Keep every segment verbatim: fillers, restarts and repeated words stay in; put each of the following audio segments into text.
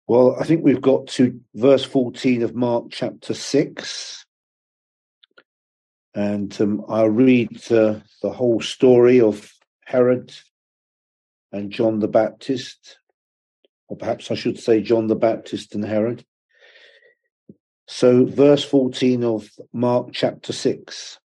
Well, I think we've got to verse fourteen of Mark chapter six. And um, I'll read uh, the whole story of Herod and John the Baptist, or perhaps I should say John the Baptist and Herod. So verse fourteen of Mark chapter six.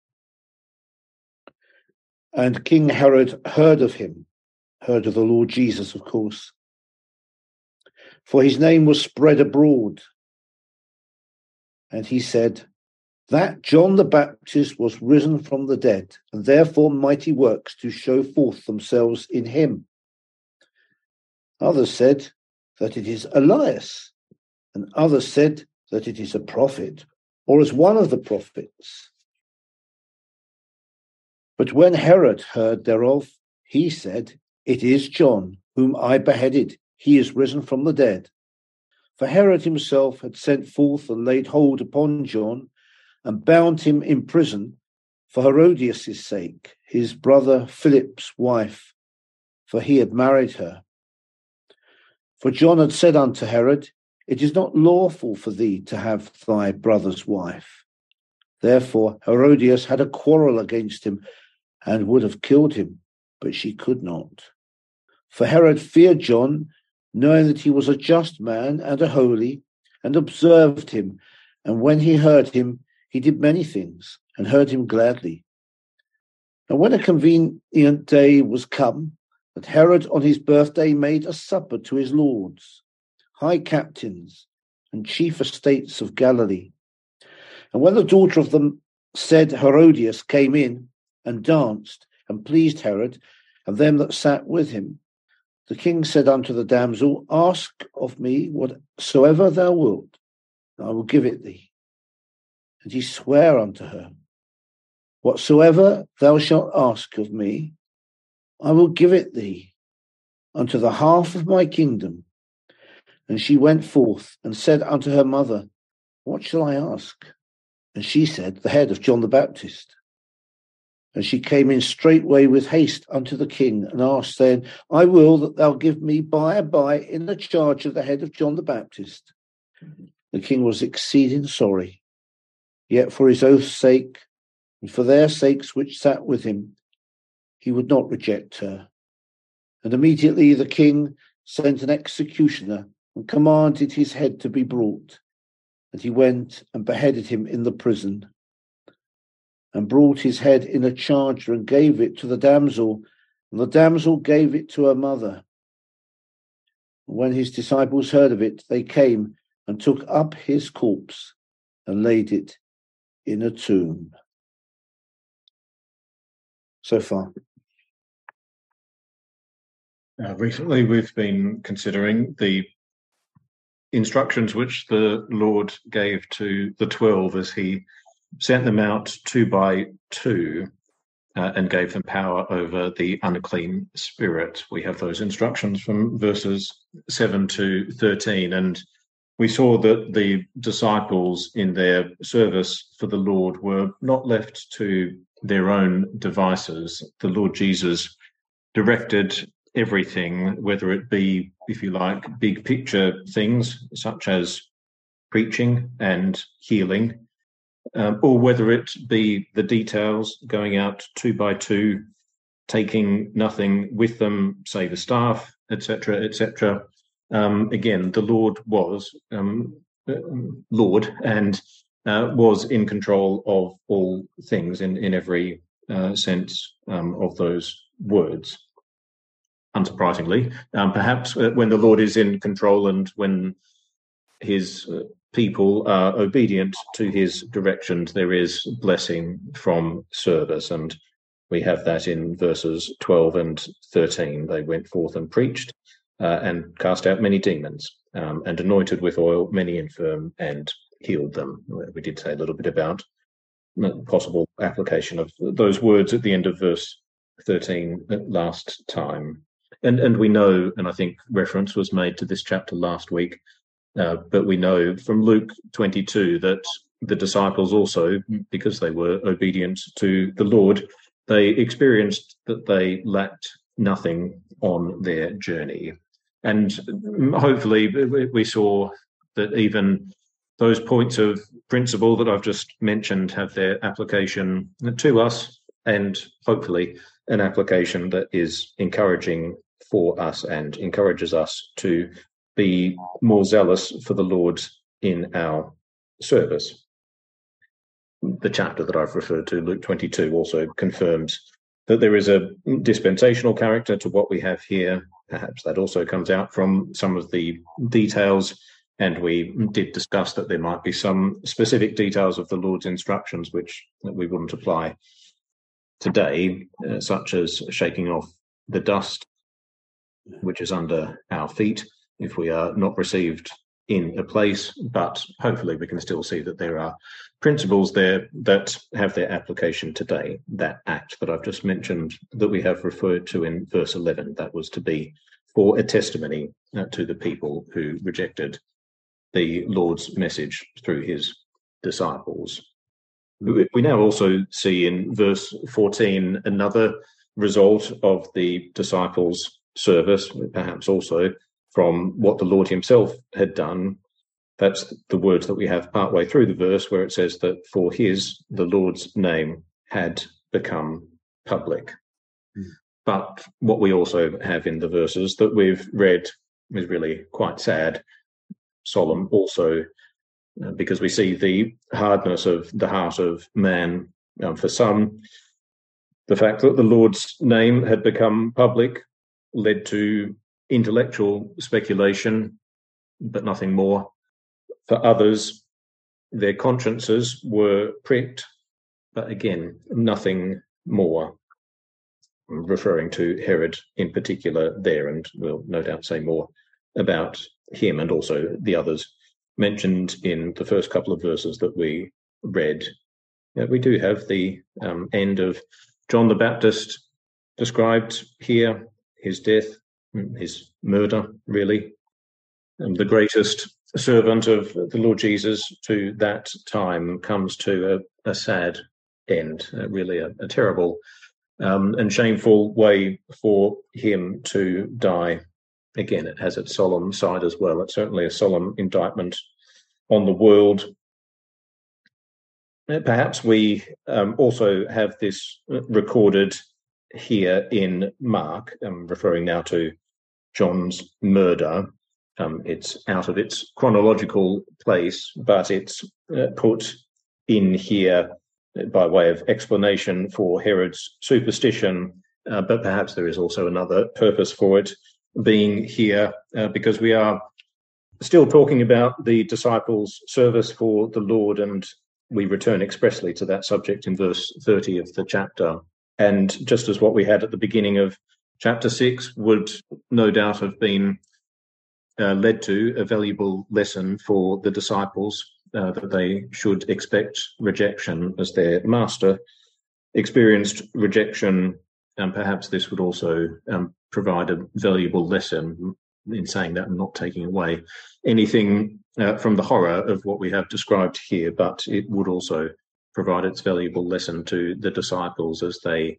And King Herod heard of him, heard of the Lord Jesus, of course, for his name was spread abroad. And he said, that John the Baptist was risen from the dead, and therefore mighty works do show forth themselves in him. Others said that it is Elias, and others said that it is a prophet, or as one of the prophets. But when Herod heard thereof, he said, it is John, whom I beheaded. He is risen from the dead. For Herod himself had sent forth and laid hold upon John, and bound him in prison for Herodias' sake, his brother Philip's wife, for he had married her. For John had said unto Herod, it is not lawful for thee to have thy brother's wife. Therefore Herodias had a quarrel against him, and would have killed him, but she could not. For Herod feared John, knowing that he was a just man and a holy, and observed him, and when he heard him, he did many things, and heard him gladly. And when a convenient day was come, that Herod on his birthday made a supper to his lords, high captains, and chief estates of Galilee. And when the daughter of the said Herodias came in, and danced, and pleased Herod, and them that sat with him, the king said unto the damsel, ask of me whatsoever thou wilt, and I will give it thee. And he sware unto her, whatsoever thou shalt ask of me, I will give it thee, unto the half of my kingdom. And she went forth and said unto her mother, what shall I ask? And she said, the head of John the Baptist. And she came in straightway with haste unto the king, and asked, saying, I will that thou give me by and by in the charge of the head of John the Baptist. The king was exceeding sorry. Yet for his oath's sake, and for their sakes which sat with him, he would not reject her. And immediately the king sent an executioner, and commanded his head to be brought. And he went and beheaded him in the prison, and brought his head in a charger, and gave it to the damsel, and the damsel gave it to her mother. And when his disciples heard of it, they came and took up his corpse, and laid it in a tomb. So far. Uh, recently, we've been considering the instructions which the Lord gave to the twelve as he sent them out two by two uh, and gave them power over the unclean spirit. We have those instructions from verses seven to thirteen, and we saw that the disciples in their service for the Lord were not left to their own devices. The Lord Jesus directed everything, whether it be, if you like, big picture things such as preaching and healing, um, or whether it be the details, going out two by two, taking nothing with them, say the staff, et cetera, et cetera. Um, again, the Lord was um, Lord and uh, was in control of all things in, in every uh, sense um, of those words. Unsurprisingly, um, perhaps uh, when the Lord is in control and when his uh, people are obedient to his directions, there is blessing from service. And we have that in verses twelve and thirteen. They went forth and preached uh, and cast out many demons um, and anointed with oil many infirm and healed them. We did say a little bit about the possible application of those words at the end of verse thirteen last time. And and we know, and I think reference was made to this chapter last week, uh, but we know from Luke twenty-two that the disciples also, because they were obedient to the Lord, they experienced that they lacked nothing on their journey. And hopefully we saw that even those points of principle that I've just mentioned have their application to us, and hopefully an application that is encouraging for us and encourages us to be more zealous for the Lord in our service. The chapter that I've referred to, Luke twenty-two, also confirms that there is a dispensational character to what we have here. Perhaps that also comes out from some of the details, and we did discuss that there might be some specific details of the Lord's instructions which we wouldn't apply today, uh, such as shaking off the dust which is under our feet if we are not received in a place, but hopefully we can still see that there are principles there that have their application today. That act that I've just mentioned that we have referred to in verse eleven, that was to be for a testimony uh, to the people who rejected the Lord's message through his disciples. We now also see in verse fourteen another result of the disciples' service, perhaps also from what the Lord himself had done. That's the words that we have partway through the verse, where it says that for his, the Lord's name, had become public. Mm. But what we also have in the verses that we've read is really quite sad, solemn also, uh, because we see the hardness of the heart of man. Um, for some, the fact that the Lord's name had become public led to intellectual speculation, but nothing more. For others, their consciences were pricked, but again, nothing more. I'm referring to Herod in particular there, and we'll no doubt say more about him and also the others mentioned in the first couple of verses that we read. Yeah, we do have the um, end of John the Baptist described here, his death, his murder, really. And the greatest servant of the Lord Jesus to that time comes to a, a sad end, uh, really a, a terrible um, and shameful way for him to die. Again, it has its solemn side as well. It's certainly a solemn indictment on the world. Perhaps we um, also have this recorded here in Mark. I'm referring now to John's murder. Um, it's out of its chronological place, but it's uh, put in here by way of explanation for Herod's superstition. Uh, but perhaps there is also another purpose for it being here, uh, because we are still talking about the disciples' service for the Lord, and we return expressly to that subject in verse thirty of the chapter. And just as what we had at the beginning of chapter six would no doubt have been uh, led to a valuable lesson for the disciples, uh, that they should expect rejection as their master experienced rejection, and perhaps this would also um, provide a valuable lesson in saying that I'm not taking away anything uh, from the horror of what we have described here, but it would also provide its valuable lesson to the disciples as they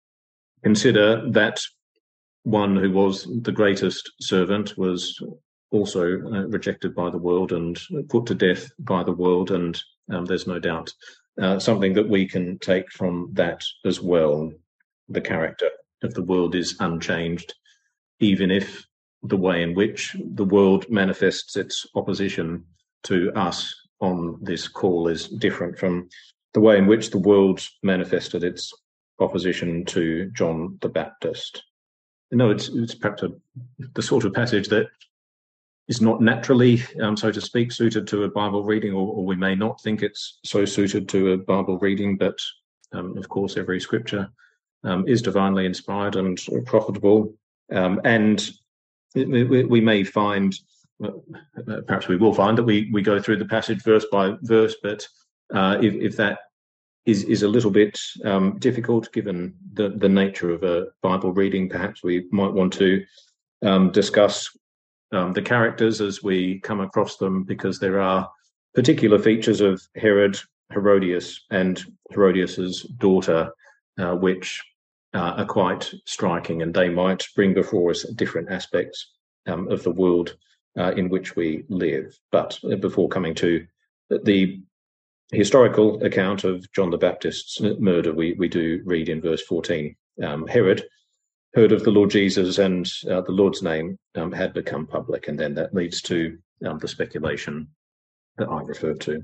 consider that one who was the greatest servant was also uh, rejected by the world and put to death by the world. And um, there's no doubt uh, something that we can take from that as well. The character of the world is unchanged, even if the way in which the world manifests its opposition to us on this call is different from the way in which the world manifested its opposition to John the Baptist. You know, it's, it's perhaps a, the sort of passage that is not naturally, um, so to speak, suited to a Bible reading, or, or we may not think it's so suited to a Bible reading, but um, of course every scripture um, is divinely inspired and profitable. Um, and we, we may find, well, perhaps we will find that we, we go through the passage verse by verse, but uh, if, if that is, is a little bit um, difficult given the, the nature of a Bible reading, perhaps we might want to um, discuss um, the characters as we come across them, because there are particular features of Herod, Herodias, and Herodias's daughter, uh, which uh, are quite striking, and they might bring before us different aspects um, of the world uh, in which we live. But before coming to the historical account of John the Baptist's murder, we, we do read in verse fourteen, um, Herod heard of the Lord Jesus, and uh, the Lord's name um, had become public. And then that leads to um, the speculation that I referred to.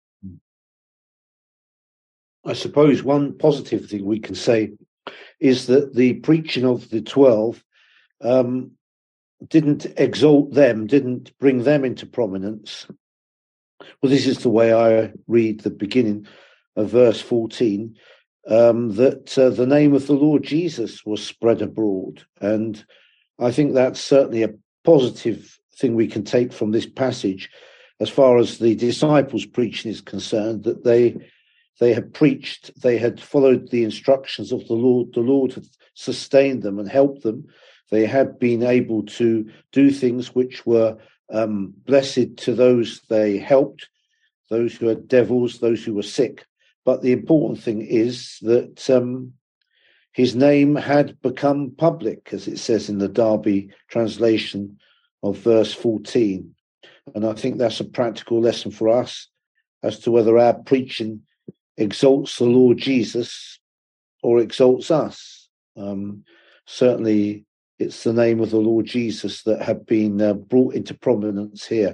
I suppose one positive thing we can say is that the preaching of the twelve um, didn't exalt them, didn't bring them into prominence. Well, this is the way I read the beginning of verse fourteen, um, that uh, the name of the Lord Jesus was spread abroad. And I think that's certainly a positive thing we can take from this passage as far as the disciples' preaching is concerned, that they they had preached, they had followed the instructions of the Lord. The Lord had sustained them and helped them. They had been able to do things which were um, blessed to those they helped, those who had devils, those who were sick. But the important thing is that um, his name had become public, as it says in the Derby translation of verse fourteen. And I think that's a practical lesson for us as to whether our preaching exalts the Lord Jesus or exalts us. Um, certainly, it's the name of the Lord Jesus that had been uh, brought into prominence here.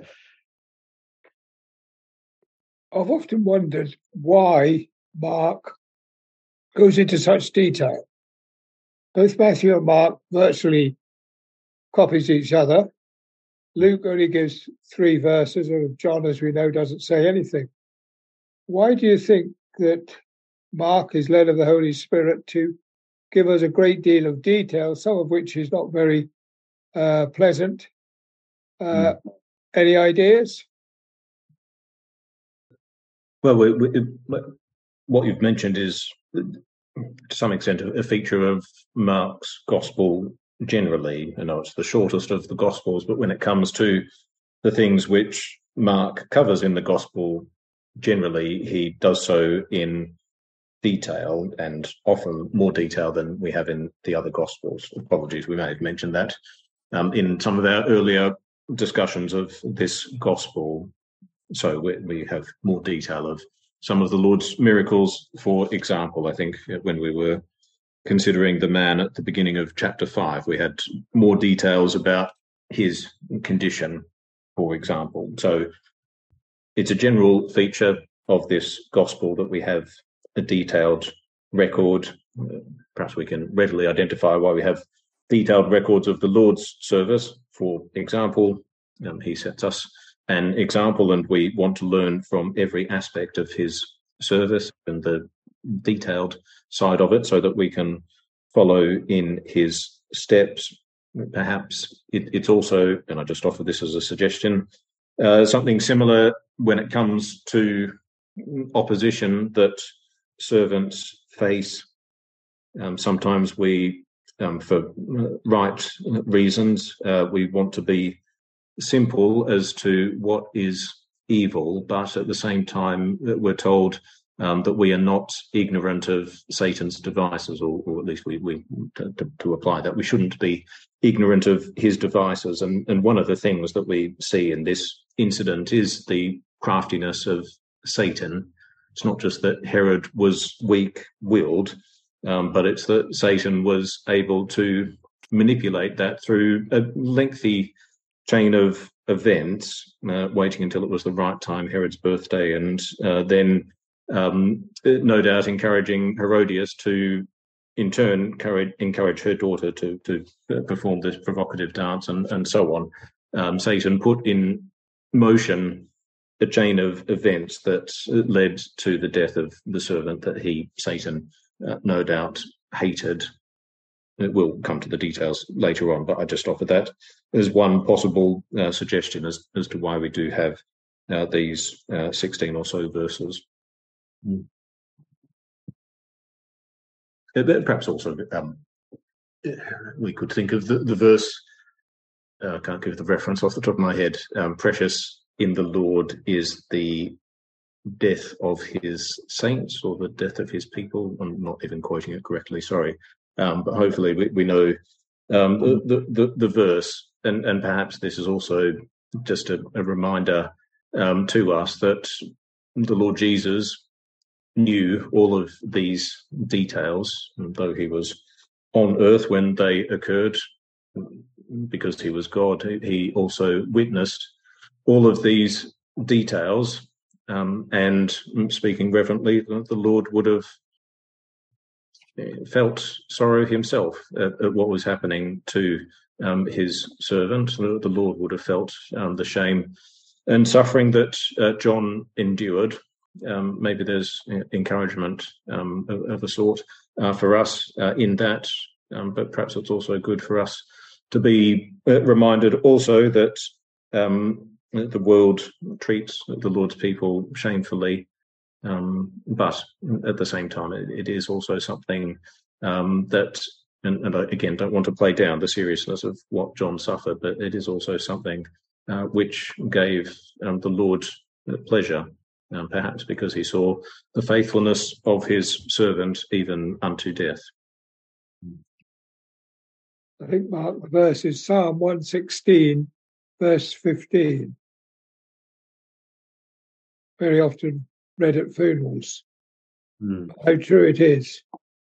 I've often wondered why Mark goes into such detail. Both Matthew and Mark virtually copies each other. Luke only gives three verses, and John, as we know, doesn't say anything. Why do you think that Mark is led of the Holy Spirit to give us a great deal of detail, some of which is not very uh, pleasant? Uh, mm. Any ideas? Well, we, we, what you've mentioned is, to some extent, a feature of Mark's Gospel generally. I know it's the shortest of the Gospels, but when it comes to the things which Mark covers in the Gospel, generally he does so in detail, and often more detail than we have in the other Gospels. Apologies, we may have mentioned that um, in some of our earlier discussions of this Gospel. So we, we have more detail of some of the Lord's miracles. For example, I think when we were considering the man at the beginning of chapter five, we had more details about his condition, for example. So it's a general feature of this gospel that we have a detailed record. Perhaps we can readily identify why we have detailed records of the Lord's service. For example, um, he sets us an example, and we want to learn from every aspect of his service and the detailed side of it so that we can follow in his steps. Perhaps it, it's also, and I just offer this as a suggestion, uh, something similar when it comes to opposition that servants face. Um, sometimes we, um, for right reasons, uh, we want to be simple as to what is evil, but at the same time we're told um, that we are not ignorant of Satan's devices, or, or at least we, we to, to apply that, we shouldn't be ignorant of his devices. And, and one of the things that we see in this incident is the craftiness of Satan. It's not just that Herod was weak-willed, um, but it's that Satan was able to manipulate that through a lengthy chain of events, uh, waiting until it was the right time, Herod's birthday, and uh, then um, no doubt encouraging Herodias to, in turn, encourage, encourage her daughter to, to perform this provocative dance, and, and so on. Um, Satan put in motion a chain of events that led to the death of the servant that he, Satan, uh, no doubt hated. It will come to the details later on, but I just offer that as one possible uh, suggestion as, as to why we do have uh, these uh, sixteen or so verses. Mm. Uh, perhaps also um, we could think of the, the verse, I uh, can't give the reference off the top of my head, um, precious in the Lord is the death of his saints, or the death of his people. I'm not even quoting it correctly, sorry. Um, but hopefully we, we know um, the, the, the verse. and, and perhaps this is also just a, a reminder um, to us that the Lord Jesus knew all of these details, though he was on earth when they occurred, because he was God. He also witnessed all of these details, um, and speaking reverently, the, the Lord would have felt sorrow himself at, at what was happening to um, his servant. The, the Lord would have felt um, the shame and suffering that uh, John endured. Um, maybe there's encouragement um, of, of a sort uh, for us uh, in that, um, but perhaps it's also good for us to be uh, reminded also that um, the world treats the Lord's people shamefully, um, but at the same time, it, it is also something um, that, and, and I again don't want to play down the seriousness of what John suffered, but it is also something uh, which gave um, the Lord pleasure. Um, perhaps because he saw the faithfulness of his servant even unto death. I think, Mark, the verse is Psalm one sixteen, verse fifteen. Very often read at funerals. Mm. How true it is.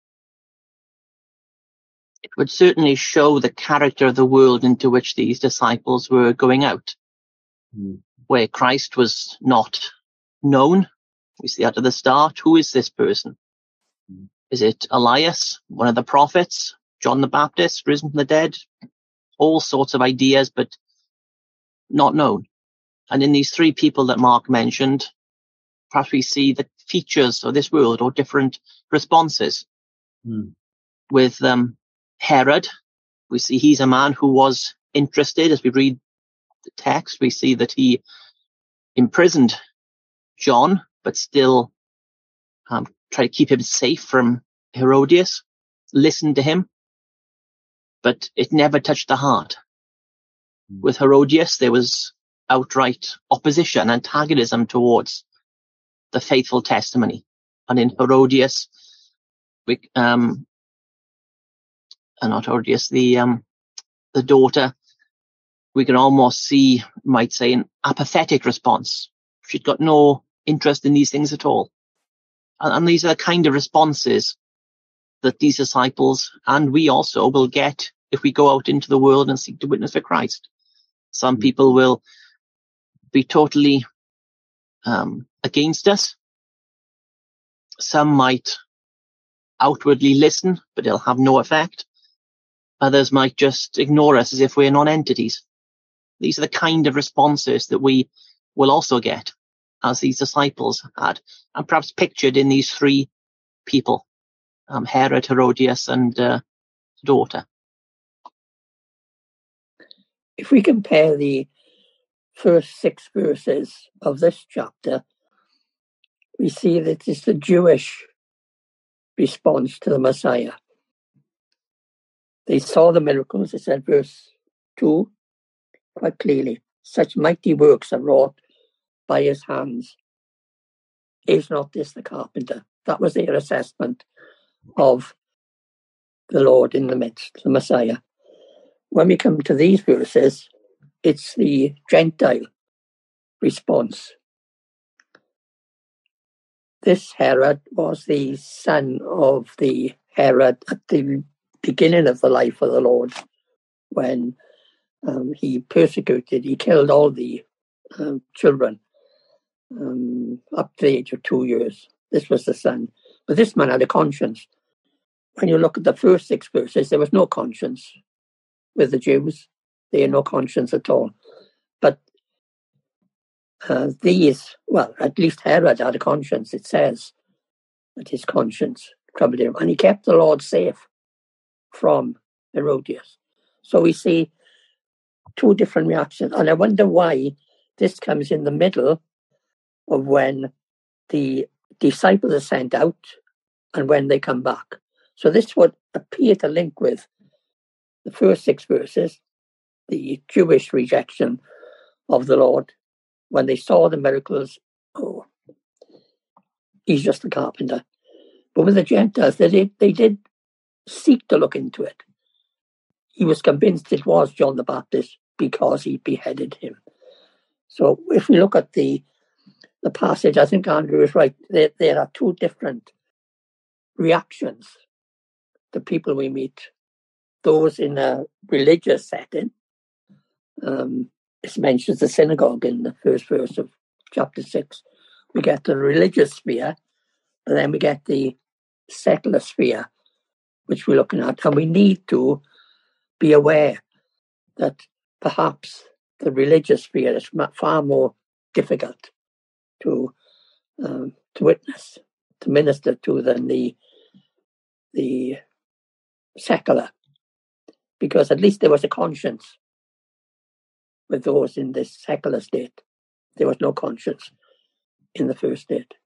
It would certainly show the character of the world into which these disciples were going out, mm. where Christ was not known. We see that at the start. Who is this person? Mm. Is it Elias, one of the prophets, John the Baptist, risen from the dead? All sorts of ideas, but not known. And in these three people that Mark mentioned, perhaps we see the features of this world or different responses. Mm. With um, Herod, we see he's a man who was interested. As we read the text, we see that he imprisoned John, but still um, try to keep him safe from Herodias, listened to him, but it never touched the heart. Mm. With Herodias, there was outright opposition, antagonism towards the faithful testimony. And in Herodias, we, um, uh, not Herodias, the, um, the daughter, we can almost see, might say, an apathetic response. She'd got no interest in these things at all. And, and these are the kind of responses that these disciples and we also will get if we go out into the world and seek to witness for Christ. Some people will be totally um, against us. Some might outwardly listen, but it'll have no effect. Others might just ignore us as if we're non-entities. These are the kind of responses that we will also get, as these disciples had, and perhaps pictured in these three people, um, Herod, Herodias, and uh, daughter. If we compare the first six verses of this chapter, we see that it's the Jewish response to the Messiah. They saw the miracles, it said, verse two, quite clearly. Such mighty works are wrought by his hands. Is not this the carpenter? That was their assessment of the Lord in the midst, the Messiah. When we come to these verses, it's the Gentile response. This Herod was the son of the Herod at the beginning of the life of the Lord, when um, he persecuted, he killed all the um, children um, up to the age of two years. This was the son. But this man had a conscience. When you look at the first six verses, there was no conscience with the Jews. They had no conscience at all. But uh, these, well, at least Herod had a conscience. It says that his conscience troubled him. And he kept the Lord safe from Herodias. So we see two different reactions. And I wonder why this comes in the middle of when the disciples are sent out and when they come back. So this would appear to link with the first six verses, the Jewish rejection of the Lord. When they saw the miracles, oh, he's just a carpenter. But with the Gentiles, they did, they did seek to look into it. He was convinced it was John the Baptist because he beheaded him. So if we look at the the passage, I think Andrew is right. There, there are two different reactions to people we meet. Those in a religious setting. Um, it mentions the synagogue in the first verse of chapter six. We get the religious sphere, and then we get the secular sphere, which we're looking at. And we need to be aware that perhaps the religious sphere is far more difficult to um, to witness, to minister to than the the secular, because at least there was a conscience with those in this secular state. There was no conscience in the first state.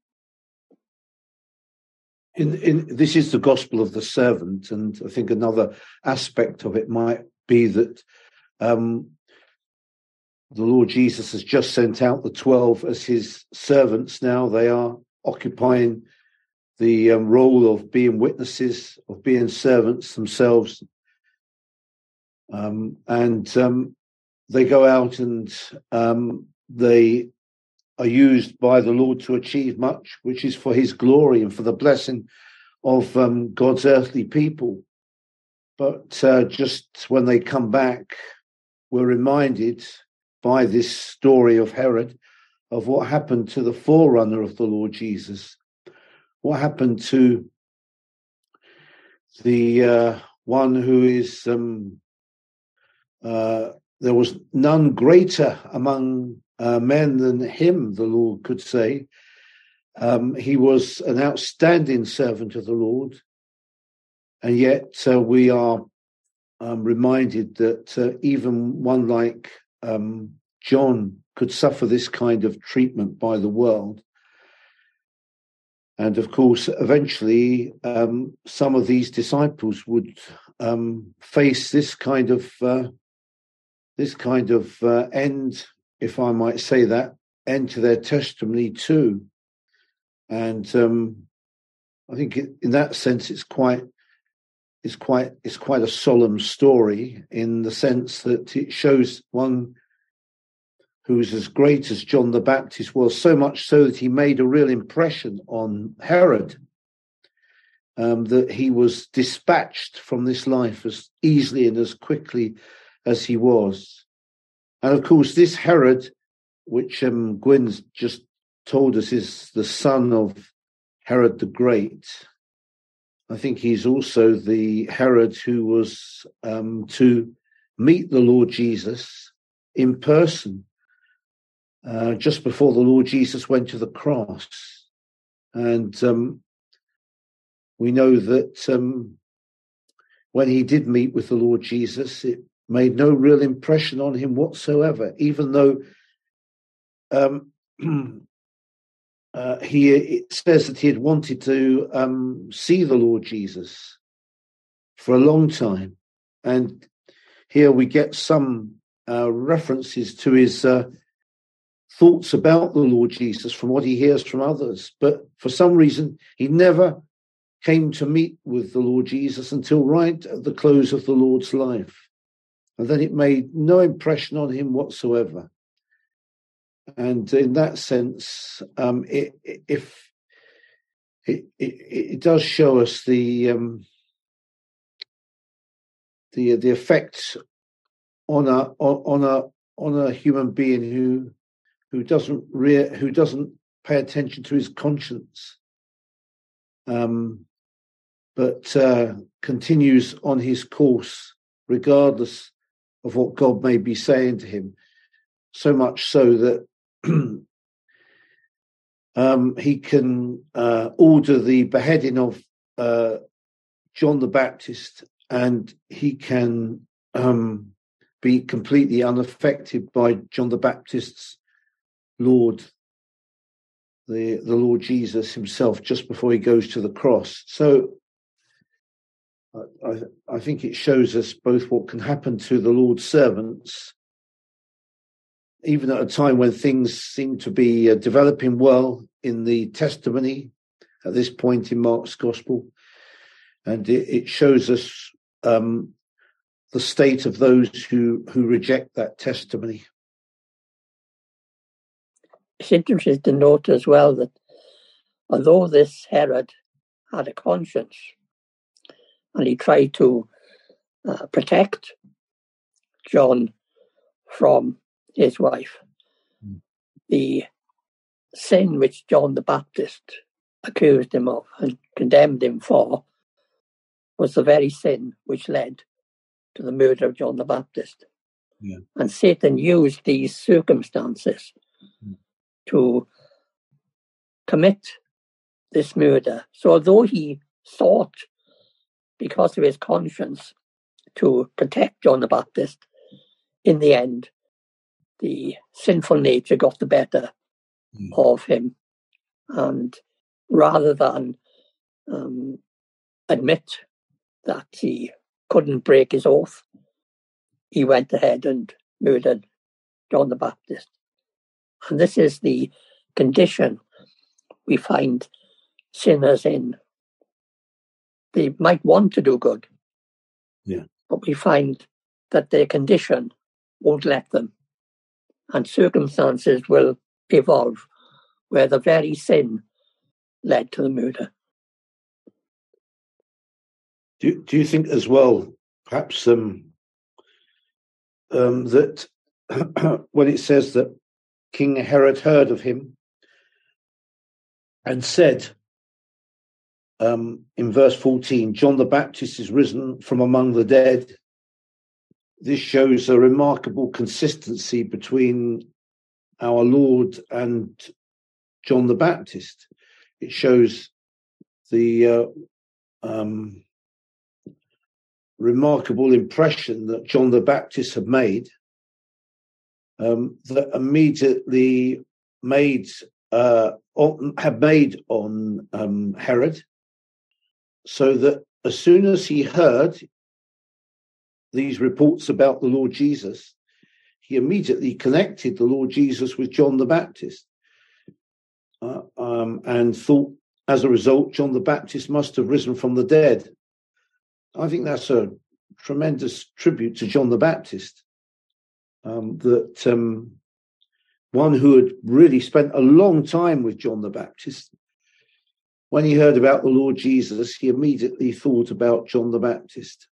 In, in, this is the gospel of the servant, and I think another aspect of it might be that um, the Lord Jesus has just sent out the twelve as his servants now. They are occupying the um, role of being witnesses, of being servants themselves. Um, and um, they go out and um, they are used by the Lord to achieve much, which is for his glory and for the blessing of um, God's earthly people. But uh, just when they come back, we're reminded by this story of Herod of what happened to the forerunner of the Lord Jesus. What happened to the uh, one who is, um, uh, there was none greater among uh, men than him, the Lord could say. Um, he was an outstanding servant of the Lord. And yet uh, we are um, reminded that uh, even one like um, John could suffer this kind of treatment by the world. And of course, eventually, um, some of these disciples would um, face this kind of uh, this kind of uh, end, if I might say that, end to their testimony too. And um, I think it, in that sense, it's quite it's quite it's quite a solemn story in the sense that it shows one who's as great as John the Baptist was, so much so that he made a real impression on Herod, um, that he was dispatched from this life as easily and as quickly as he was. And of course, this Herod, which um, Gwyn's just told us is the son of Herod the Great, I think he's also the Herod who was um, to meet the Lord Jesus in person. Uh, just before the Lord Jesus went to the cross. And um, we know that um, when he did meet with the Lord Jesus, it made no real impression on him whatsoever, even though um, uh, he it says that he had wanted to um, see the Lord Jesus for a long time. And here we get some uh, references to his uh, thoughts about the Lord Jesus from what he hears from others. But for some reason, he never came to meet with the Lord Jesus until right at the close of the Lord's life. And then it made no impression on him whatsoever. And in that sense, um, it, it, if it, it, it does show us the um, the the effect on a on a on a human being who who doesn't re- who doesn't pay attention to his conscience, um, but uh, continues on his course regardless of what God may be saying to him. So much so that um, he can uh, order the beheading of uh, John the Baptist, and he can um, be completely unaffected by John the Baptist's Lord, the, the Lord Jesus himself, just before he goes to the cross. So I, I think it shows us both what can happen to the Lord's servants, even at a time when things seem to be uh, developing well in the testimony at this point in Mark's Gospel. And it, it shows us um, the state of those who, who reject that testimony. It's interesting to note as well that although this Herod had a conscience and he tried to uh, protect John from his wife, mm. the sin which John the Baptist accused him of and condemned him for was the very sin which led to the murder of John the Baptist. Yeah. And Satan used these circumstances mm. to commit this murder. So although he sought, because of his conscience, to protect John the Baptist, in the end, the sinful nature got the better mm. of him. And rather than um, admit that he couldn't break his oath, he went ahead and murdered John the Baptist. And this is the condition we find sinners in. They might want to do good, yeah, but we find that their condition won't let them. And circumstances will evolve where the very sin led to the murder. Do, do you think as well, perhaps, um, um, that when it says that King Herod heard of him and said, um, in verse fourteen, John the Baptist is risen from among the dead, this shows a remarkable consistency between our Lord and John the Baptist. It shows the uh, um, remarkable impression that John the Baptist had made, um, that immediately made uh, on, had made on um, Herod, so that as soon as he heard these reports about the Lord Jesus, he immediately connected the Lord Jesus with John the Baptist, uh, um, and thought, as a result, John the Baptist must have risen from the dead. I think that's a tremendous tribute to John the Baptist, um, that um, one who had really spent a long time with John the Baptist. When he heard about the Lord Jesus, he immediately thought about John the Baptist.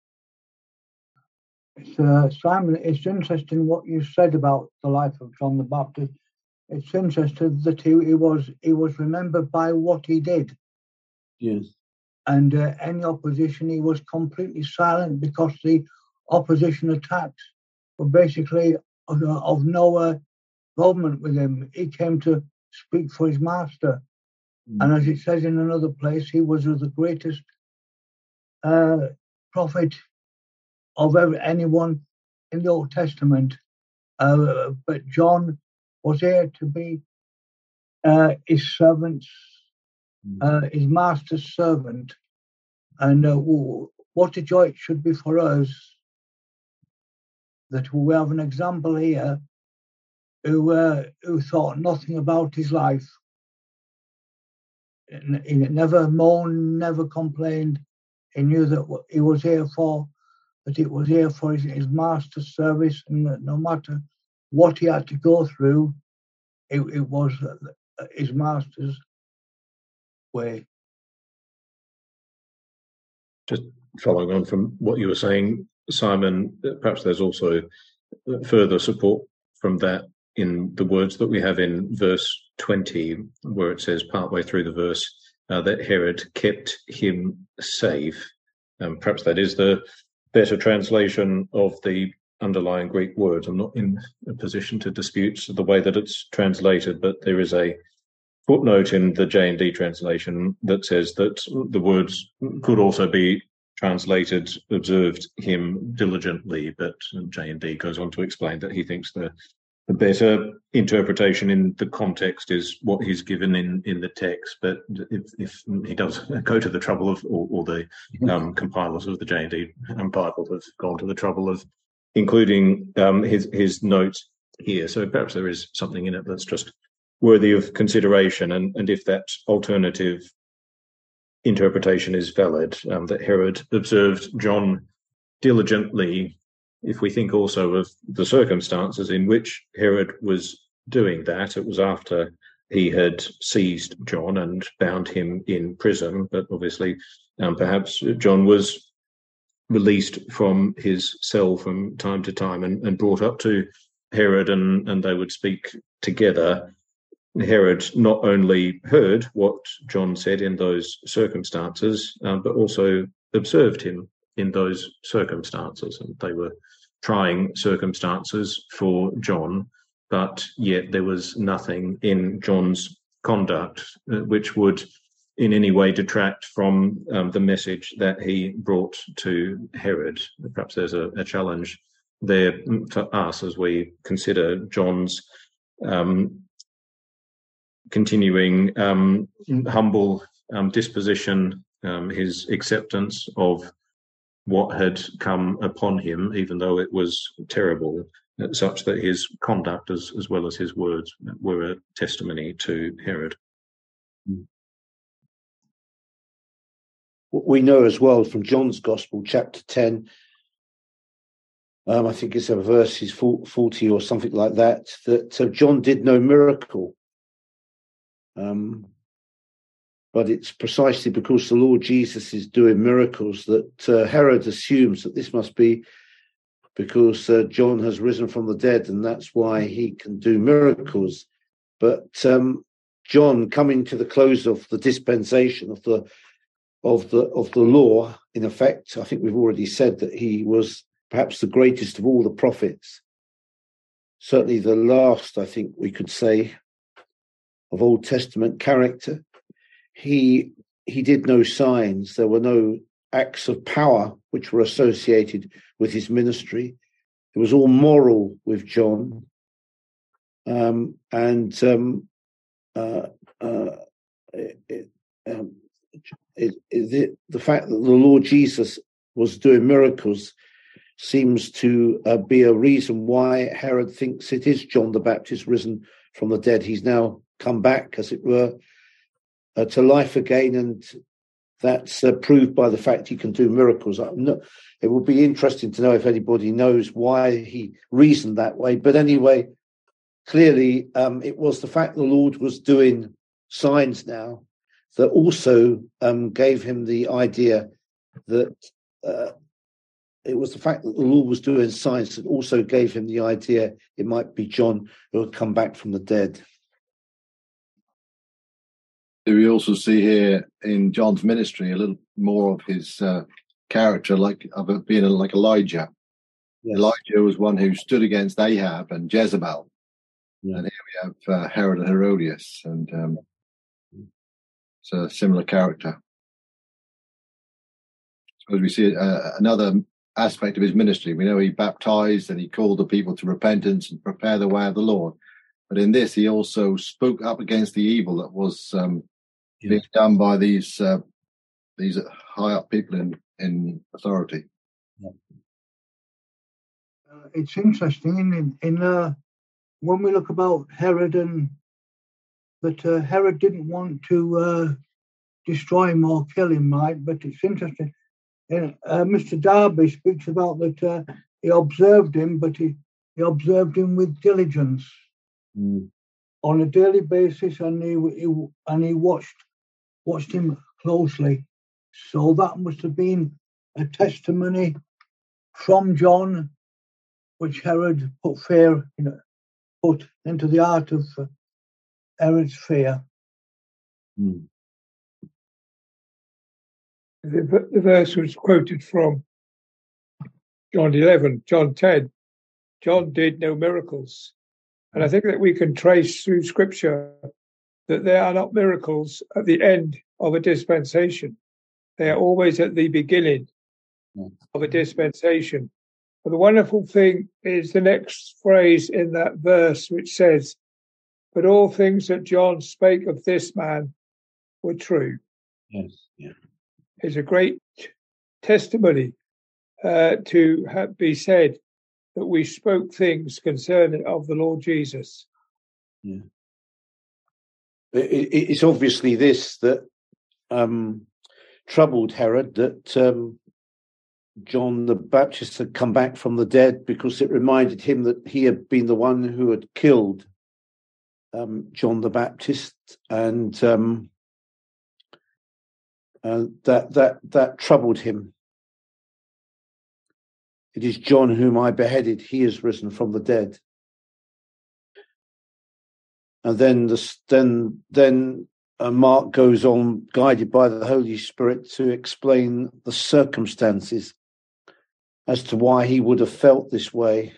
Uh, Simon, it's interesting what you said about the life of John the Baptist. It's interesting that he, he was he was remembered by what he did. Yes. And uh, any opposition, he was completely silent, because the opposition attacks were basically of, of no uh, involvement with him. He came to speak for his master. Mm. And as it says in another place, he was the greatest uh, prophet of ever, anyone in the Old Testament. Uh, but John was here to be uh, his servant's, uh, his master's servant. And uh, what a joy it should be for us that we have an example here who uh, who thought nothing about his life. He never moaned, never complained. He knew that what he was here for, that it was here for his, his master's service, and that no matter what he had to go through, it, it was his master's way. Just following on from what you were saying, Simon, perhaps there's also further support from that in the words that we have in verse twenty, where it says partway through the verse uh, that Herod kept him safe. Um, perhaps that is the better translation of the underlying Greek words. I'm not in a position to dispute the way that it's translated, but there is a footnote in the J and D translation that says that the words could also be translated, observed him diligently, but J and D goes on to explain that he thinks the, the better interpretation in the context is what he's given in, in the text. But if, if he does go to the trouble of, or, or the um, compilers of the J and D Bible have gone to the trouble of including um, his, his note here, so perhaps there is something in it that's just worthy of consideration, and, and if that alternative interpretation is valid, um, that Herod observed John diligently, if we think also of the circumstances in which Herod was doing that, it was after he had seized John and bound him in prison, but obviously um, perhaps John was released from his cell from time to time and, and brought up to Herod, and, and they would speak together. Herod not only heard what John said in those circumstances, um, but also observed him in those circumstances. And they were trying circumstances for John, but yet there was nothing in John's conduct uh, which would in any way detract from um, the message that he brought to Herod. Perhaps there's a, a challenge there for us as we consider John's um, continuing um, humble um, disposition, um, his acceptance of what had come upon him, even though it was terrible, such that his conduct as, as well as his words were a testimony to Herod. We know as well from John's Gospel, chapter ten, um, I think it's a verses forty or something like that, that uh, John did no miracle. Um, but it's precisely because the Lord Jesus is doing miracles that uh, Herod assumes that this must be because uh, John has risen from the dead, and that's why he can do miracles. But um, John, coming to the close of the dispensation of the of the of the law, in effect, I think we've already said that he was perhaps the greatest of all the prophets. Certainly the last, I think we could say, of Old Testament character. He he did no signs. There were no acts of power which were associated with his ministry. It was all moral with John. Um, and um, uh, uh, it, it, um, it, it, the fact that the Lord Jesus was doing miracles seems to uh, be a reason why Herod thinks it is John the Baptist risen from the dead. He's now come back, as it were, uh, to life again, and that's uh, proved by the fact he can do miracles. Not, it would be interesting to know if anybody knows why he reasoned that way. But anyway, clearly um, it was the fact the Lord was doing signs now that also um, gave him the idea that uh, it was the fact that the Lord was doing signs that also gave him the idea it might be John who had come back from the dead. Do we also see here in John's ministry a little more of his uh, character, like of it being like Elijah? Yes. Elijah was one who stood against Ahab and Jezebel, yeah. And here we have uh, Herod and Herodias, and um, it's a similar character. Suppose we see uh, another aspect of his ministry. We know he baptized and he called the people to repentance and prepare the way of the Lord. But in this, he also spoke up against the evil that was um, yes. being done by these uh, these high up people in, in authority. Yeah. Uh, it's interesting in in uh, when we look about Herod, and that uh, Herod didn't want to uh, destroy him or kill him, right? But it's interesting. And, uh, Mister Darby speaks about that uh, he observed him, but he, he observed him with diligence. Mm. On a daily basis, and he, he and he watched watched him closely. So that must have been a testimony from John, which Herod put fear, you know, put into the heart of uh, Herod's fear. Mm. The, the verse was quoted from John eleven, John ten. John did no miracles. And I think that we can trace through Scripture that there are not miracles at the end of a dispensation. They are always at the beginning of a dispensation. But the wonderful thing is the next phrase in that verse, which says, "But all things that John spake of this man were true." Yes, yeah. It's a great testimony uh, to have, be said that we spoke things concerning of the Lord Jesus. Yeah. It, it's obviously this that um, troubled Herod, that um, John the Baptist had come back from the dead, because it reminded him that he had been the one who had killed um, John the Baptist, and um, uh, that that that troubled him. It is John whom I beheaded; he is risen from the dead. And then the, then then uh, Mark goes on, guided by the Holy Spirit, to explain the circumstances as to why he would have felt this way.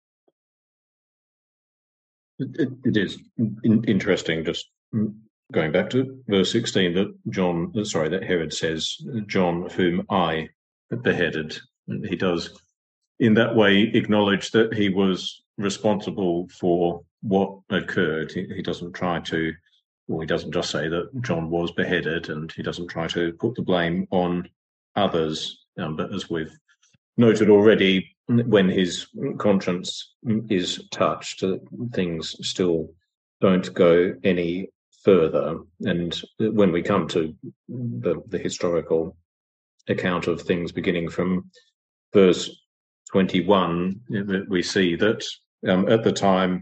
It, it, it is in, interesting, just going back to verse sixteen, that John, sorry, that Herod says, John, whom I beheaded. He does, in that way, acknowledge that he was responsible for what occurred. He, he doesn't try to, or he doesn't just say that John was beheaded, and he doesn't try to put the blame on others. Um, but as we've noted already, when his conscience is touched, uh, things still don't go any further. And when we come to the, the historical account of things beginning from verse twenty-one, we see that um, at the time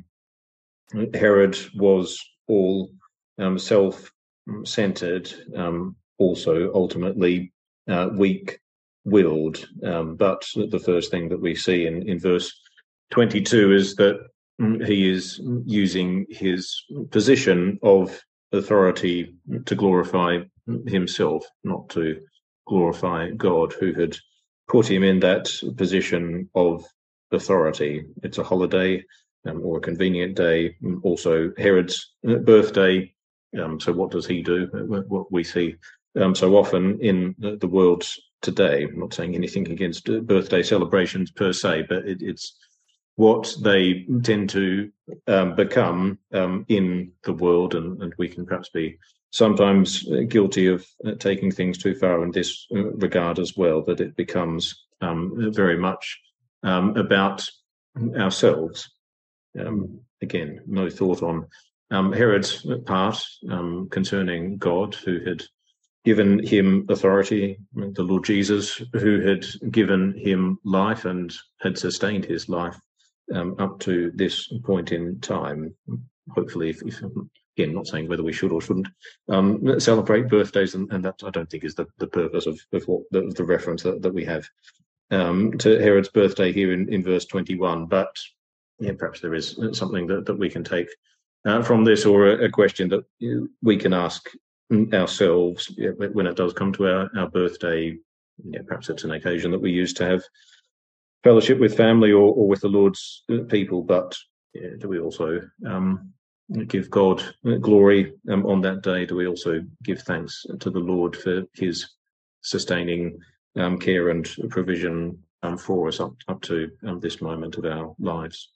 Herod was all um, self-centered, um, also ultimately uh, weak-willed. Um, but the first thing that we see in, in verse twenty-two is that he is using his position of authority to glorify himself, not to glorify God, who had put him in that position of authority. It's a holiday um, or a convenient day, also Herod's birthday. Um, so what does he do? What we see um, so often in the world today. I'm not saying anything against birthday celebrations per se, but it, it's what they tend to um, become um, in the world, and, and we can perhaps be sometimes guilty of taking things too far in this regard as well, that it becomes um, very much um, about ourselves. Um, again, no thought on um, Herod's part um, concerning God, who had given him authority, the Lord Jesus, who had given him life and had sustained his life um, up to this point in time. Hopefully, if, if again, not saying whether we should or shouldn't um, celebrate birthdays, and, and that I don't think is the, the purpose of, of what the, the reference that, that we have um, to Herod's birthday here in, in verse twenty-one. But yeah, perhaps there is something that, that we can take uh, from this, or a, a question that we can ask ourselves yeah, when it does come to our, our birthday. Yeah, perhaps it's an occasion that we use to have fellowship with family or, or with the Lord's people, but yeah, do we also um, give God glory um, on that day? Do we also give thanks to the Lord for his sustaining um, care and provision um, for us up, up to um, this moment of our lives?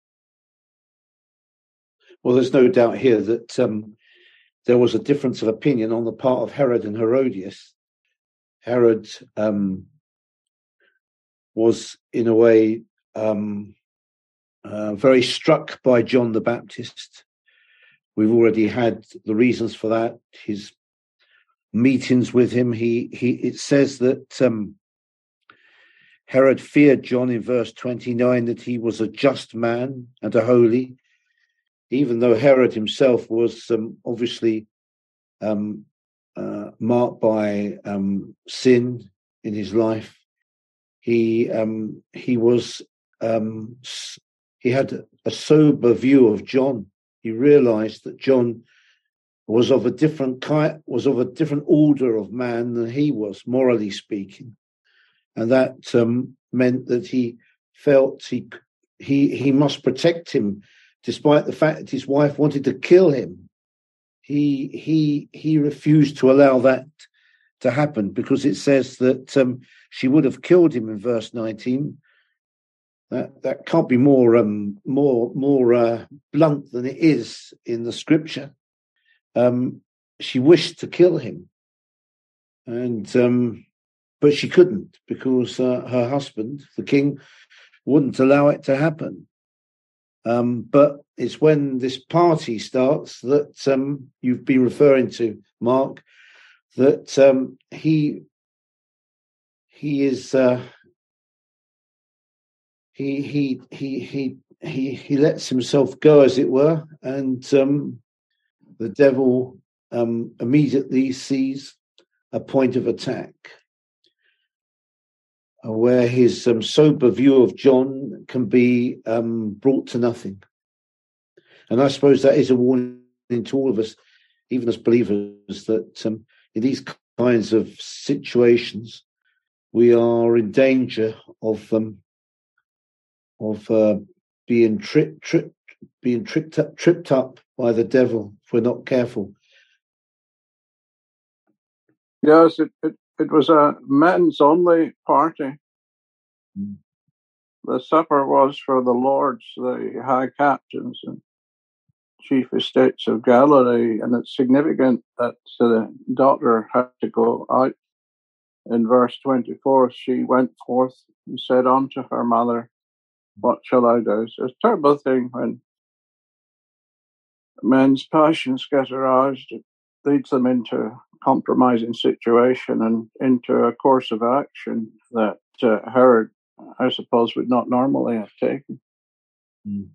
Well, there's no doubt here that um, there was a difference of opinion on the part of Herod and Herodias. Herod um, was, in a way, um, uh, very struck by John the Baptist. We've already had the reasons for that. His meetings with him. He he. It says that um, Herod feared John in verse twenty-nine, that he was a just man and a holy, even though Herod himself was um, obviously um, uh, marked by um, sin in his life. He um, he was um, he had a sober view of John. He realized that John was of a different kind, was of a different order of man than he was, morally speaking, and that um, meant that he felt he he he must protect him, despite the fact that his wife wanted to kill him. He he he refused to allow that to happen, because it says that um, she would have killed him in verse nineteen. That that can't be more um, more more uh, blunt than it is in the scripture. Um, she wished to kill him, and um, but she couldn't, because uh, her husband, the king, wouldn't allow it to happen. Um, but it's when this party starts that um, you've been referring to, Mark, that um, he he is uh, he he he he he he lets himself go, as it were, and um, the devil um, immediately sees a point of attack, uh, where his um, sober view of John can be um, brought to nothing. And I suppose that is a warning to all of us, even as believers, that um, in these kinds of situations, we are in danger of um, of uh, being tripped, tripped, being tripped up, tripped up by the devil if we're not careful. Yes, it, it, it was a men's only party. Mm. The supper was for the lords, the high captains and chief estates of Galilee, and it's significant that the daughter had to go out. In verse twenty-four, she went forth and said unto her mother, what shall I do? So it's a terrible thing when men's passions get aroused. It leads them into a compromising situation and into a course of action that uh, Herod, I suppose, would not normally have taken. Mm.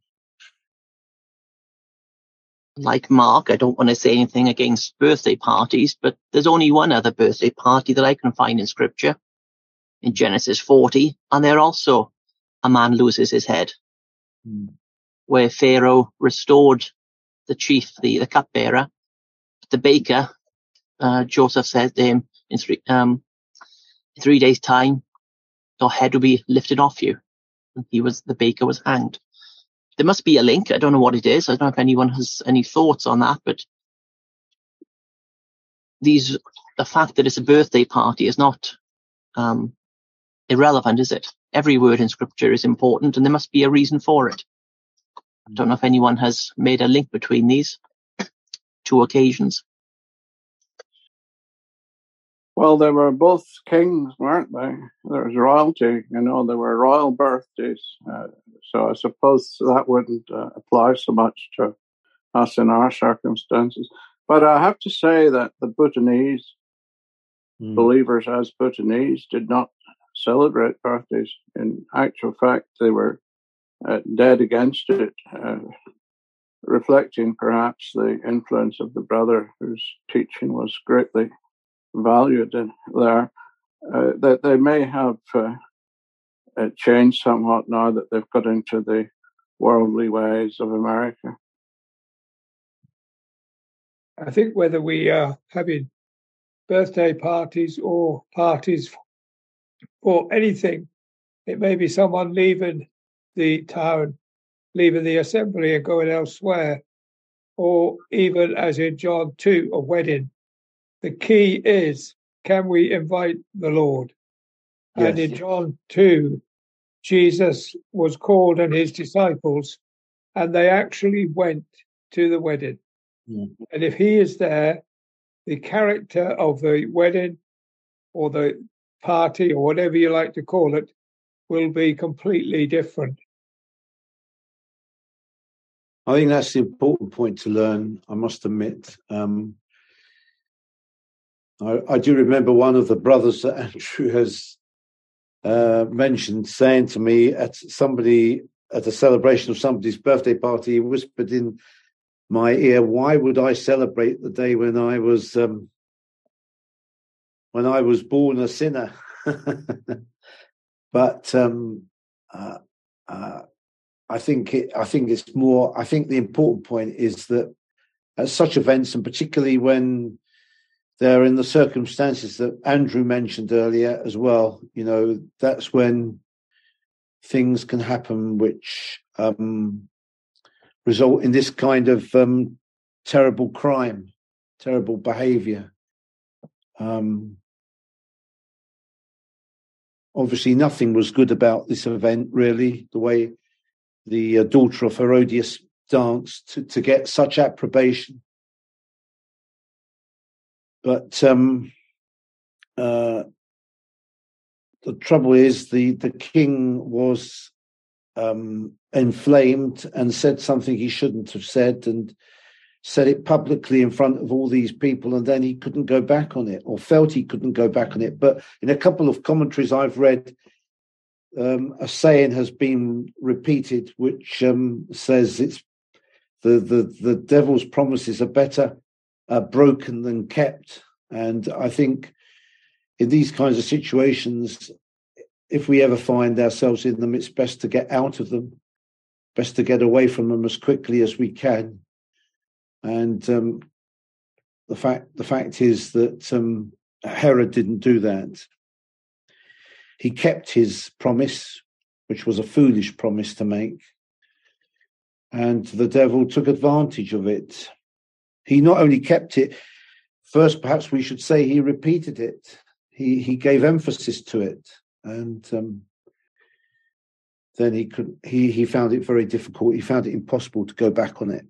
Like Mark, I don't want to say anything against birthday parties, but there's only one other birthday party that I can find in Scripture, in Genesis forty, and there also a man loses his head, mm. where Pharaoh restored the chief, the, the cupbearer, the baker. Uh, Joseph said to him, in three, um, in three days' time, your head will be lifted off you. And he was, the baker was hanged. There must be a link. I don't know what it is. I don't know if anyone has any thoughts on that, but these, the fact that it's a birthday party is not um, irrelevant, is it? Every word in Scripture is important, and there must be a reason for it. I don't know if anyone has made a link between these two occasions. Well, they were both kings, weren't they? There was royalty, you know, there were royal birthdays. Uh, so I suppose that wouldn't uh, apply so much to us in our circumstances. But I have to say that the Bhutanese, mm. believers as Bhutanese, did not celebrate birthdays. In actual fact, they were uh, dead against it, uh, reflecting perhaps the influence of the brother whose teaching was greatly valued in there. Uh, that they may have uh, uh, changed somewhat now that they've got into the worldly ways of America. I think whether we are having birthday parties or parties or anything, it may be someone leaving the town, leaving the assembly and going elsewhere, or even as in John two, a wedding. The key is, can we invite the Lord? Yes. And in John two, Jesus was called and his disciples, and they actually went to the wedding. Mm. And if he is there, the character of the wedding or the party or whatever you like to call it will be completely different. I think that's the important point to learn, I must admit. Um, I, I do remember one of the brothers that Andrew has uh, mentioned saying to me at somebody at a celebration of somebody's birthday party, he whispered in my ear, "Why would I celebrate the day when I was um, when I was born a sinner?" But um, uh, uh, I think it, I think it's more. I think the important point is that at such events, and particularly when they're in the circumstances that Andrew mentioned earlier as well, you know, that's when things can happen which um, result in this kind of um, terrible crime, terrible behaviour. Um, obviously, nothing was good about this event, really, the way the uh, daughter of Herodias danced to, to get such approbation. But um, uh, the trouble is the, the king was um, inflamed and said something he shouldn't have said, and said it publicly in front of all these people, and then he couldn't go back on it, or felt he couldn't go back on it. But in a couple of commentaries I've read, um, a saying has been repeated, which um, says it's the, the the devil's promises are better uh, broken than kept. And I think in these kinds of situations, if we ever find ourselves in them, it's best to get out of them, best to get away from them as quickly as we can. And um, the fact the fact is that um, Herod didn't do that. He kept his promise, which was a foolish promise to make, and the devil took advantage of it. He not only kept it, first perhaps we should say he repeated it. He he gave emphasis to it, and um, then he could he he found it very difficult. He found it impossible to go back on it.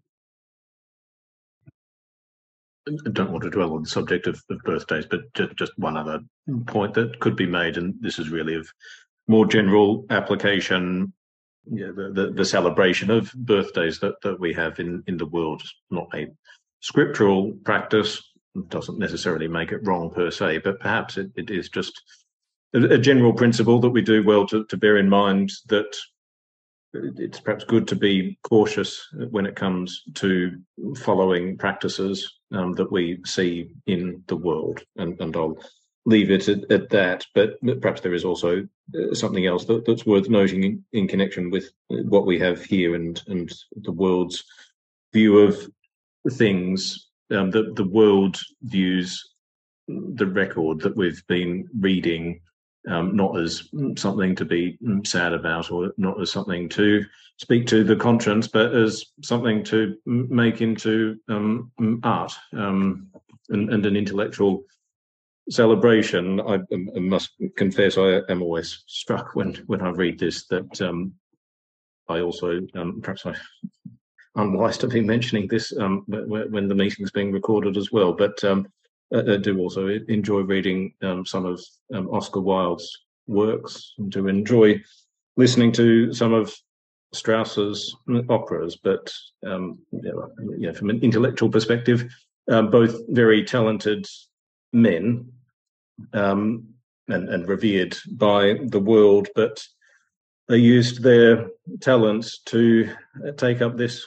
I don't want to dwell on the subject of, of birthdays, but just, just one other point that could be made, and this is really of more general application. Yeah, the, the, the celebration of birthdays that, that we have in, in the world is not a scriptural practice. It doesn't necessarily make it wrong per se, but perhaps it, it is just a, a general principle that we do well to, to bear in mind, that it's perhaps good to be cautious when it comes to following practices um, that we see in the world. And, and I'll leave it at, at that. But perhaps there is also uh, something else that, that's worth noting in, in connection with what we have here and, and the world's view of things. Um, the, the world views the record that we've been reading Um, not as something to be sad about, or not as something to speak to the conscience, but as something to make into um, art um, and, and an intellectual celebration. I, I must confess, I am always struck when, when I read this that um, I also, um, perhaps I, I'm unwise to be mentioning this um, when the meeting's being recorded as well, but um, I do also enjoy reading um, some of um, Oscar Wilde's works, and to enjoy listening to some of Strauss's operas. But um, yeah, yeah, from an intellectual perspective, um, both very talented men um, and, and revered by the world, but they used their talents to take up this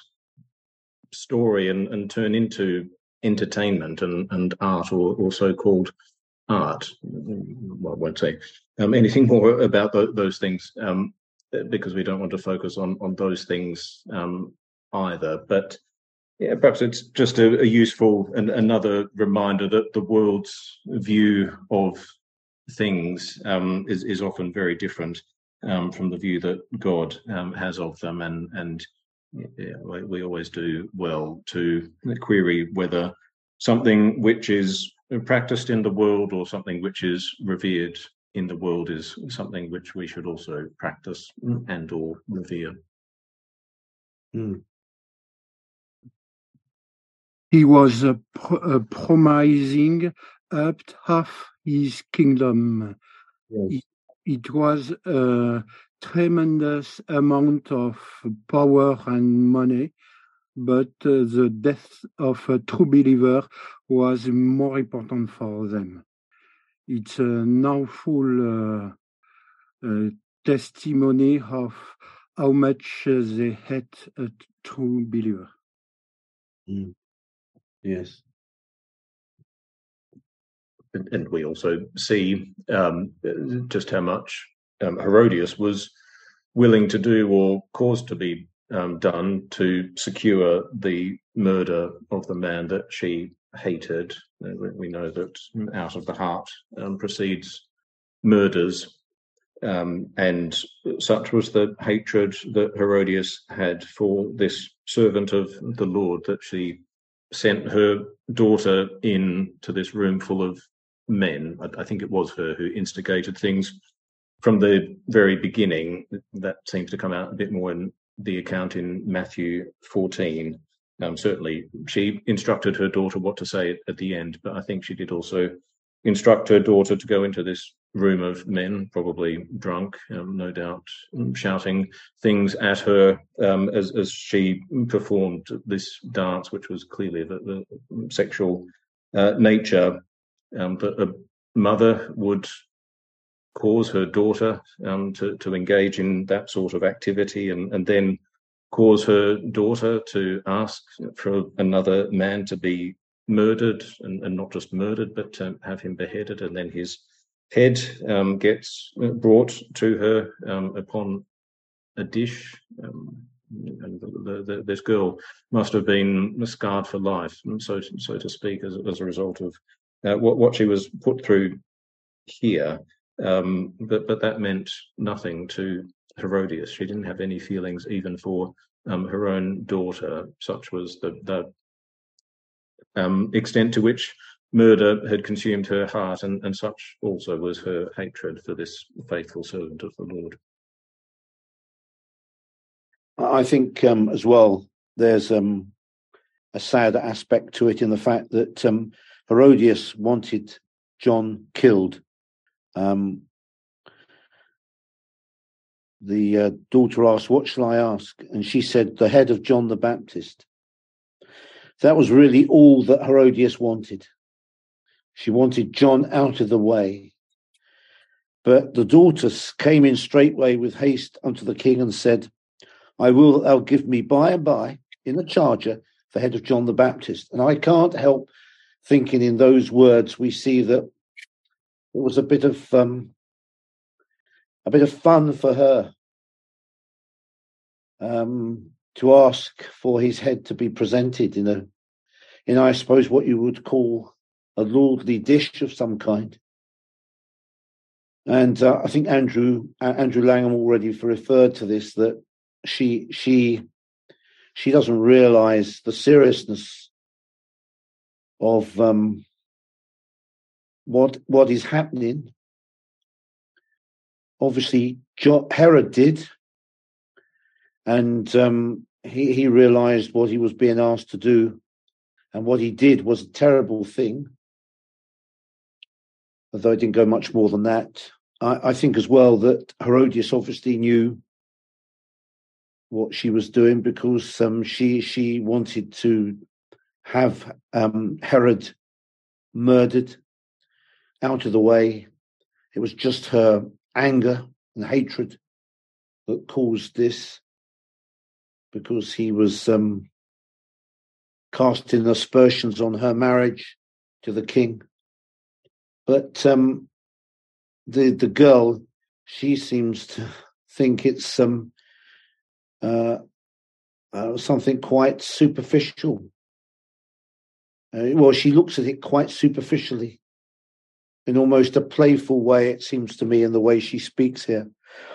story and, and turn into entertainment and, and art, or, or so-called art. Well, I won't say um, anything more about the, those things um, because we don't want to focus on, on those things um, either. But yeah, perhaps it's just a, a useful and another reminder that the world's view of things um, is, is often very different um, from the view that God um, has of them, and and yeah, we, we always do well to query whether something which is practiced in the world or something which is revered in the world is something which we should also practice and or revere. Mm. He was uh, pro- uh, promising up half his kingdom. Yes. It, it was a tremendous amount of power and money, but uh, the death of a true believer was more important for them. It's a now full uh, uh, testimony of how much uh, they hate a true believer. Mm. Yes. And, and we also see um, just how much um, Herodias was willing to do or caused to be um, done to secure the murder of the man that she hated. We know that out of the heart um, proceeds murders, um, and such was the hatred that Herodias had for this servant of the Lord that she sent her daughter in to this room full of men. I, I think it was her who instigated things from the very beginning. That seems to come out a bit more in the account in Matthew fourteen. Um, certainly, she instructed her daughter what to say at the end, but I think she did also instruct her daughter to go into this room of men, probably drunk, um, no doubt, shouting things at her um, as, as she performed this dance, which was clearly the, the sexual uh, nature um, that a mother would cause her daughter um, to, to engage in that sort of activity, and, and then cause her daughter to ask for another man to be murdered, and, and not just murdered, but um, have him beheaded, and then his head um, gets brought to her um, upon a dish. Um, and the, the, this girl must have been scarred for life, so so to speak, as, as a result of uh, what what she was put through here. Um, but but that meant nothing to Herodias. She didn't have any feelings even for um, her own daughter. Such was the the um, extent to which murder had consumed her heart, and, and such also was her hatred for this faithful servant of the Lord. I think um, as well, there's um, a sad aspect to it in the fact that um, Herodias wanted John killed. Um, the uh, daughter asked, "What shall I ask?" And she said, "The head of John the Baptist." That was really all that Herodias wanted. She wanted John out of the way. But the daughter came in straightway with haste unto the king and said, "I will thou give me by and by in a charger the head of John the Baptist." And I can't help thinking in those words we see that it was a bit of um, a bit of fun for her um, to ask for his head to be presented in a, in I suppose what you would call a lordly dish of some kind. And uh, I think Andrew uh, Andrew Langham already referred to this, that she she she doesn't realise the seriousness of um, what what is happening. Obviously, Jo- Herod did, and um, he he realised what he was being asked to do, and what he did was a terrible thing. Although it didn't go much more than that. I, I think as well that Herodias obviously knew what she was doing, because um, she she wanted to have um, Herod murdered out of the way. It was just her anger and hatred that caused this, because he was um, casting aspersions on her marriage to the king. But um, the the girl, she seems to think it's um, uh, uh, something quite superficial. Uh, well, she looks at it quite superficially, in almost a playful way, it seems to me, in the way she speaks here.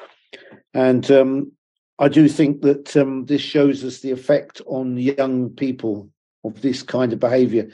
And um, I do think that um, this shows us the effect on young people of this kind of behaviour.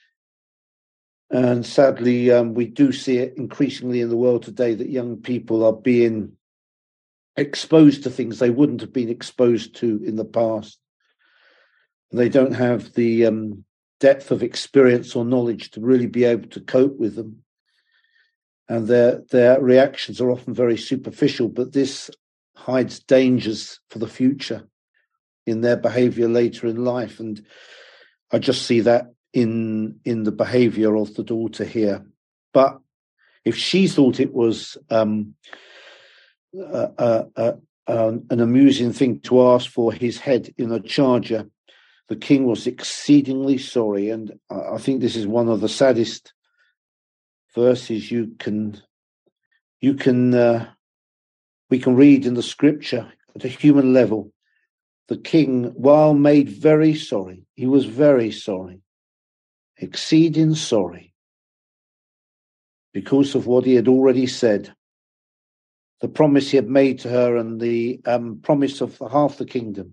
And sadly, um, we do see it increasingly in the world today, that young people are being exposed to things they wouldn't have been exposed to in the past. They don't have the um, depth of experience or knowledge to really be able to cope with them. And their their reactions are often very superficial, but this hides dangers for the future in their behaviour later in life. And I just see that in in the behaviour of the daughter here. But if she thought it was um, uh, uh, uh, uh, an amusing thing to ask for his head in a charger, the king was exceedingly sorry. And I think this is one of the saddest verses you can you can uh, we can read in the scripture at a human level. The king, while made very sorry, he was very sorry, exceeding sorry, because of what he had already said, the promise he had made to her, and the um, promise of half the kingdom.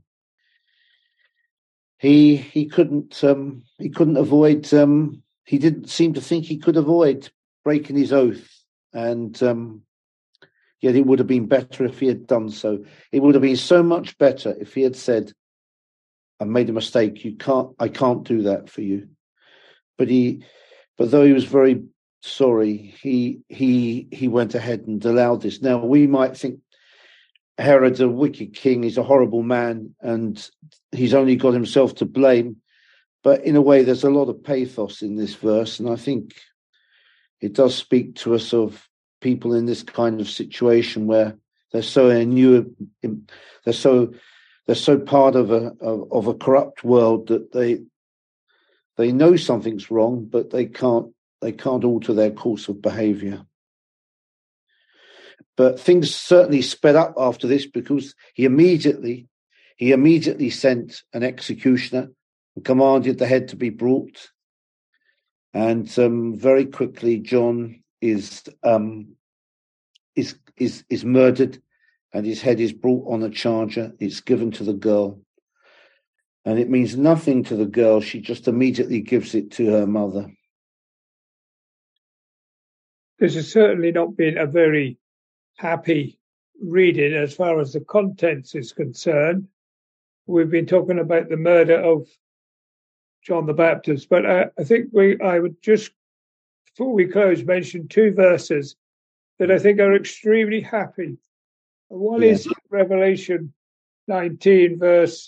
He he couldn't um, he couldn't avoid. Um, he didn't seem to think he could avoid breaking his oath, and um, yet it would have been better if he had done so. It would have been so much better if he had said, "I made a mistake. You can't. I can't do that for you." But he, but though he was very sorry, he he he went ahead and allowed this. Now we might think Herod's a wicked king. He's a horrible man, and he's only got himself to blame. But in a way, there's a lot of pathos in this verse, and I think it does speak to us of people in this kind of situation where they're so new, they're so they're so part of a of, of a corrupt world that they they know something's wrong, but they can't they can't alter their course of behaviour. But things certainly sped up after this, because he immediately he immediately sent an executioner and commanded the head to be brought. And um, very quickly, John is um, is is is murdered, and his head is brought on a charger. It's given to the girl, and it means nothing to the girl. She just immediately gives it to her mother. This has certainly not been a very happy reading as far as the contents is concerned. We've been talking about the murder of John the Baptist, but I, I think we I would just, before we close, mention two verses that I think are extremely happy. One yeah. is Revelation nineteen, verse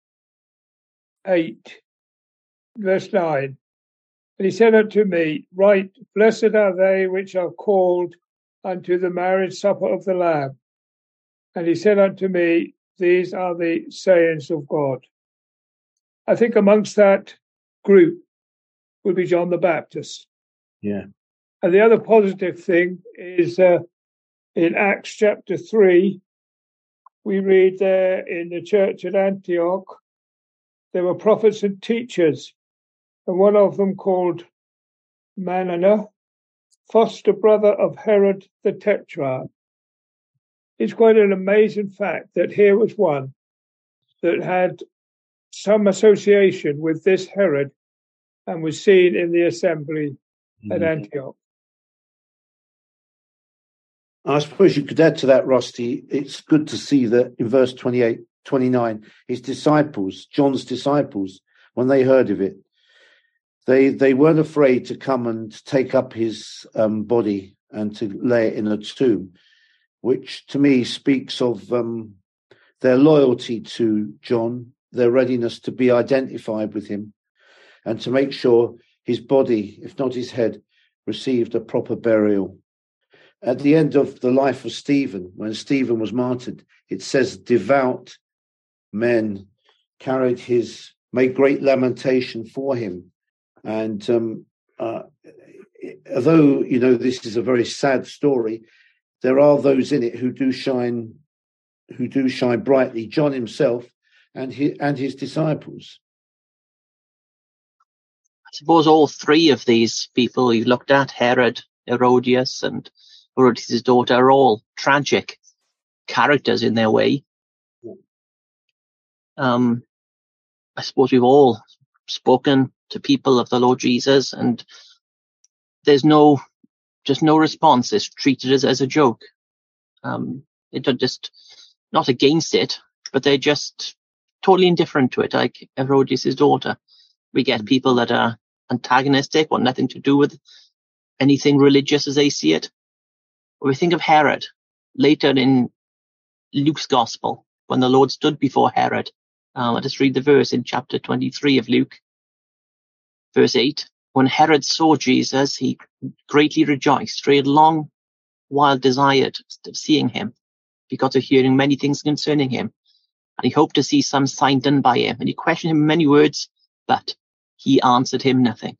eight, verse nine. And he said unto me, Write, blessed are they which are called unto the marriage supper of the Lamb. And he said unto me, These are the sayings of God. I think amongst that group would be John the Baptist. Yeah. And the other positive thing is uh, in Acts chapter three, we read there in the church at Antioch, there were prophets and teachers, and one of them called Manana, foster brother of Herod the Tetrarch. It's quite an amazing fact that here was one that had some association with this Herod and was seen in the assembly mm-hmm. at Antioch. I suppose you could add to that, Rusty. It's good to see that in verse twenty-eight, twenty-nine, his disciples, John's disciples, when they heard of it, they they weren't afraid to come and take up his um, body and to lay it in a tomb, which to me speaks of um, their loyalty to John, their readiness to be identified with him, and to make sure his body, if not his head, received a proper burial. At the end of the life of Stephen, when Stephen was martyred, it says devout men carried his, made great lamentation for him. And um, uh, although, you know, this is a very sad story, there are those in it who do shine, who do shine brightly. John himself and his, and his disciples. I suppose all three of these people you've looked at, Herod, Herodias, and Herodias' daughter, are all tragic characters in their way. Um, I suppose we've all spoken to people of the Lord Jesus, and there's no, just no response. It's treated as, as a joke. Um, they're just not against it, but they're just totally indifferent to it, like Herodias' daughter. We get people that are antagonistic, want nothing to do with anything religious as they see it. When we think of Herod, later in Luke's Gospel, when the Lord stood before Herod, uh, let us read the verse in chapter twenty-three of Luke, verse eight. When Herod saw Jesus, he greatly rejoiced, for he had long while desired of seeing him, because of hearing many things concerning him. And he hoped to see some sign done by him. And he questioned him in many words, but he answered him nothing.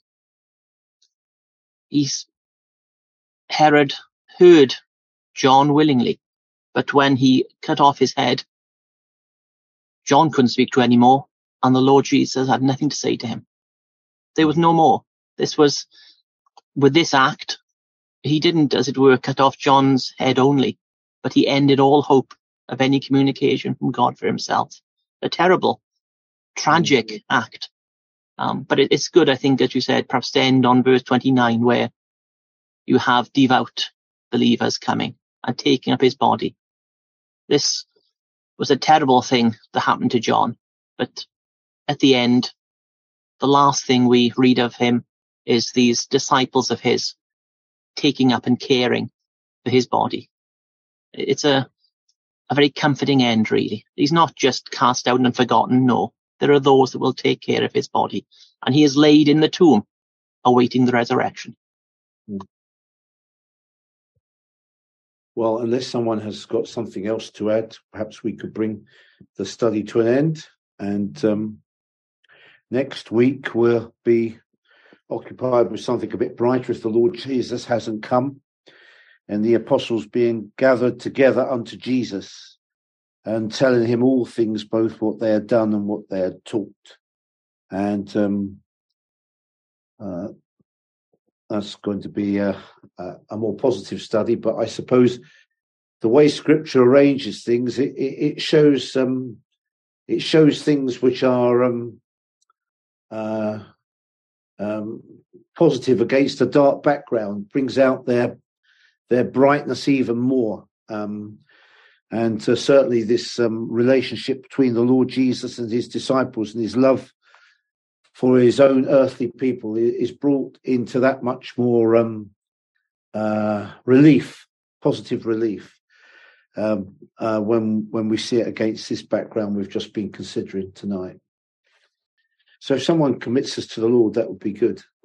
He's, Herod heard John willingly, but when he cut off his head, John couldn't speak to him anymore, and the Lord Jesus had nothing to say to him. There was no more. This was, with this act, he didn't, as it were, cut off John's head only, but he ended all hope of any communication from God for himself. A terrible, tragic act. Um, but it, it's good, I think, as you said, perhaps to end on verse twenty-nine, where you have devout believers coming and taking up his body. This was a terrible thing that happened to John, but at the end, the last thing we read of him is these disciples of his taking up and caring for his body. It's a, a very comforting end, really. He's not just cast out and forgotten, no. There are those that will take care of his body, and he is laid in the tomb, awaiting the resurrection. Well, unless someone has got something else to add, perhaps we could bring the study to an end. And um, next week we'll be occupied with something a bit brighter if the Lord Jesus hasn't come, and the apostles being gathered together unto Jesus and telling him all things, both what they had done and what they had taught. And um, uh, that's going to be a, a, a more positive study. But I suppose the way Scripture arranges things, it, it, it shows um, it shows things which are um, uh, um, positive against a dark background, brings out their their brightness even more. Um, and uh, certainly this um, relationship between the Lord Jesus and his disciples and his love for his own earthly people is brought into that much more um, uh, relief, positive relief, um, uh, when when we see it against this background we've just been considering tonight. So if someone commits us to the Lord, that would be good.